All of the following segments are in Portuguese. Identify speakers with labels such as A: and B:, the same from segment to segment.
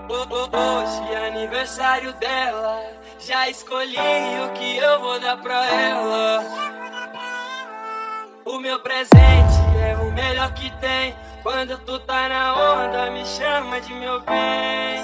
A: Hoje é aniversário dela, já escolhi o que eu vou dar pra ela. O meu presente é o melhor que tem. Quando tu tá na onda, me chama de meu bem.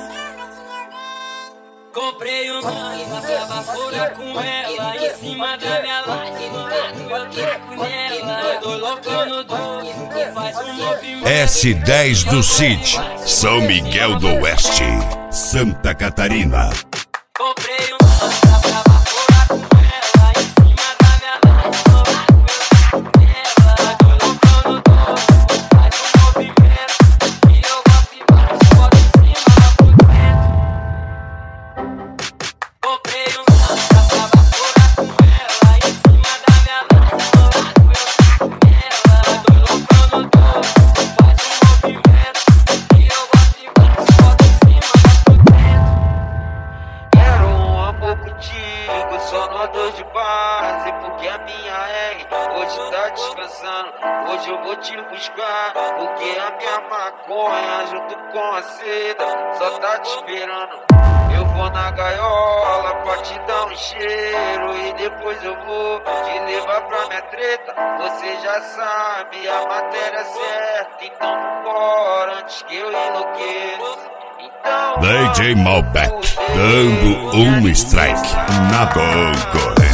A: Comprei um lança pra baforar com ela, em cima da minha laje, do lado eu treco nela. Tô louco no doce, tu faz um movimento.
B: S10 do CIT, São Miguel do Oeste, Santa Catarina.
A: Comprei um lança pra baforar com ela, em cima da minha laje, do lado eu treco nela. Tô louco no doce, tu faz um movimento, e eu gosto embaixo, boto em cima do dentro. Comprei um lança pra baforar com ela, em cima da minha laje, do lado eu treco nela. Tô louco no doce, tu faz um movimento, e eu gosto embaixo, boto em cima do dentro.
C: Quero um amor contigo, só nós dois de base. Porque a minha R hoje tá descansando. Hoje eu vou te buscar, porque a minha maconha junto com a seda só tá te esperando. Eu vou na gaiola pra te dar um cheiro, e depois eu vou te levar pra minha treta. Você já sabe a matéria certa, então vambora antes que eu enlouqueça. Então,
B: DJ Malbec, dando um strike na concorrência.